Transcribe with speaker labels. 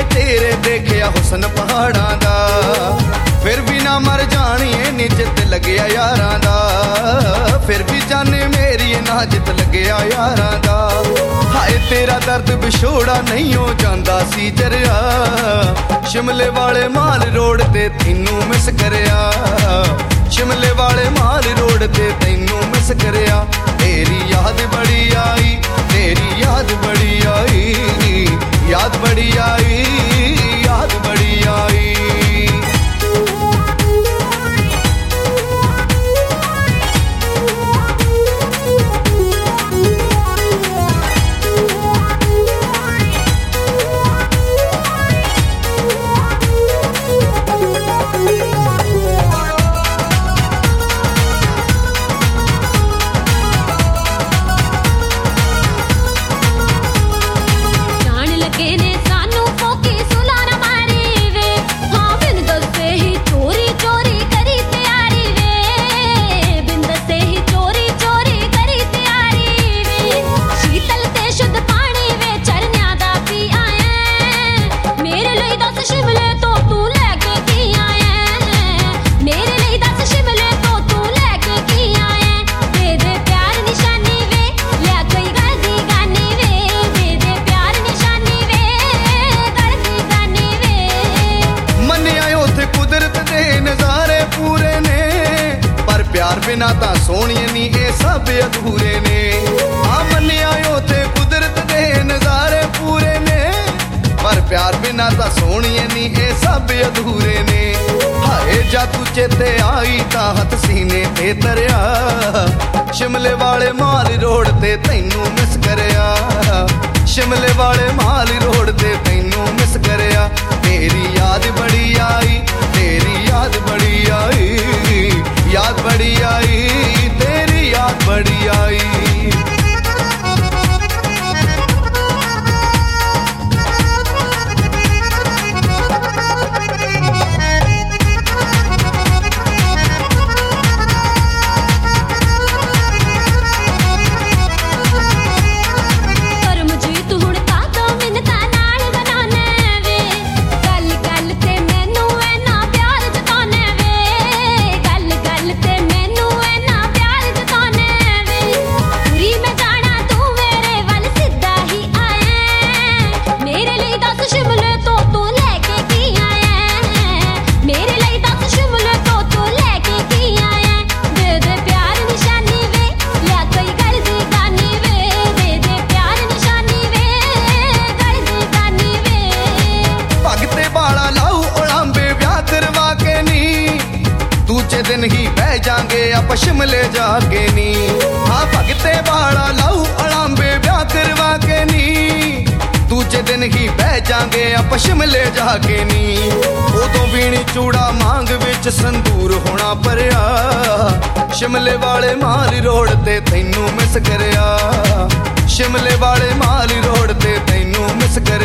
Speaker 1: तेरे देखिया हुसन पहाड़ा दा, फिर भी ना मर जानी नी जित लग्या यारां दा, फिर भी जाने मेरी ना जित लग्या यारां दा। हाय तेरा दर्द विछोड़ा नहीं हो जांदा सी जरिया, शिमले वाले माल रोड ते तैनू मिस करया, शिमले वाले माल रोड ते तैनू मिस करया। तेरी याद बड़ी आई, तेरी याद बड़ी आई, याद बड़ी आई, याद बड़ी आई। बिना ता सोहणिए नी ए सब अधूरे ने, आ मन्निया उथे कुदरत दे नजारे पूरे ने, पर प्यार बिना ता सोहणिए नी ए सब अधूरे ने। हाय जा तू चेते आई ता हथ सीने ते तरया, शिमले वाले माल रोड ते तैनू मिस करया, शिमले वाले माल रोड ते तैनू मिस करया। तेरी याद बड़ी आई, तेरी याद बड़ी आई, याद बड़ी आई, तेरी याद बड़ी आई। दिन ही बह जाएंगे आप शिमले जाके नी, हाँ भगते बाड़ा लाऊ अड़ांबे ब्याह करवा के नी, दूजे दिन ही बह जाएंगे आप शिमले जाके नी। उदों बीणी चूड़ा मांग विच संदूर होना परया, शिमले वाले माल रोड ते तैनू मिस करया, शिमले वाले माल रोड ते तैनू मिस करया।